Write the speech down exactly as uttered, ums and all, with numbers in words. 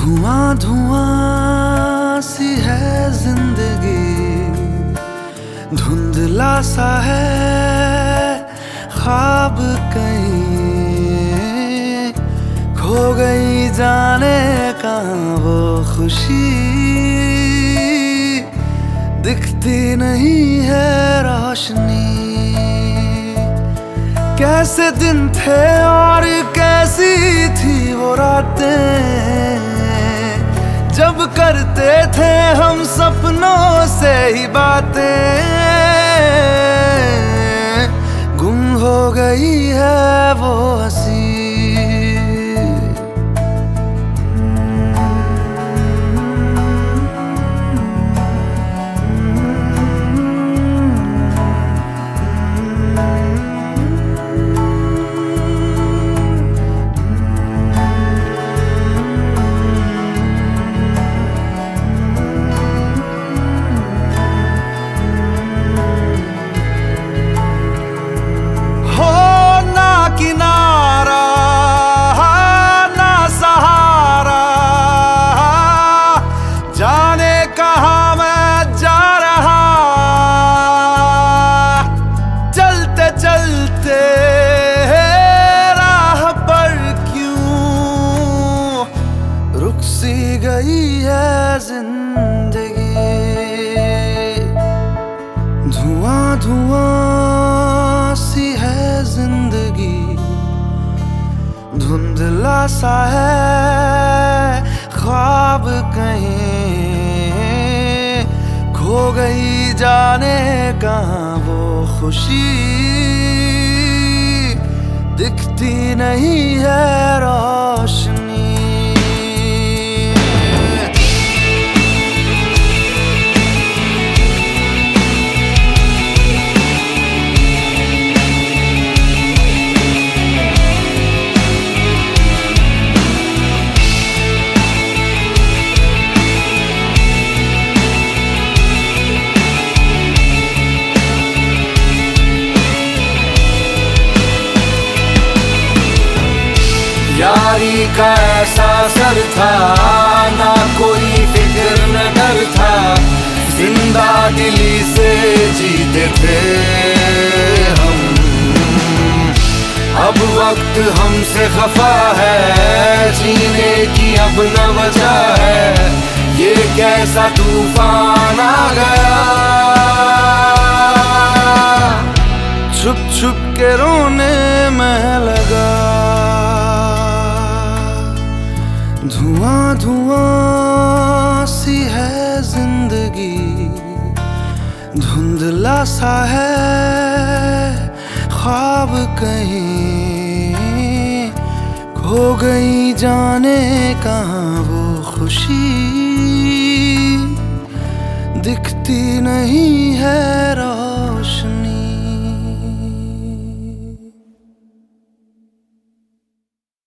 धुआं धुआं सी है जिंदगी, धुंधला सा है ख्वाब कहीं, खो गई जाने कहाँ वो खुशी, दिखती नहीं है रोशनी। कैसे दिन थे और कैसी थी वो रातें, जब करते थे हम सपनों से ही बातें, गुम हो गई है वो हंसी। गई है जिंदगी, धुआं धुआं सी है जिंदगी, धुंधला सा है ख्वाब कहीं, खो गई जाने कहाँ वो खुशी, दिखती नहीं है रोशनी। यारी का ऐसा असर था, ना कोई फिक्र न डर था, जिंदा दिली से जीते थे हम। अब वक्त हमसे खफा है, जीने की अब न वजह है, ये कैसा तूफान आ गया। छुप छुप के रोने में लगा, धुआं धुआं सी है जिंदगी, धुंधला सा है ख्वाब कहीं, खो गई जाने कहाँ वो खुशी, दिखती नहीं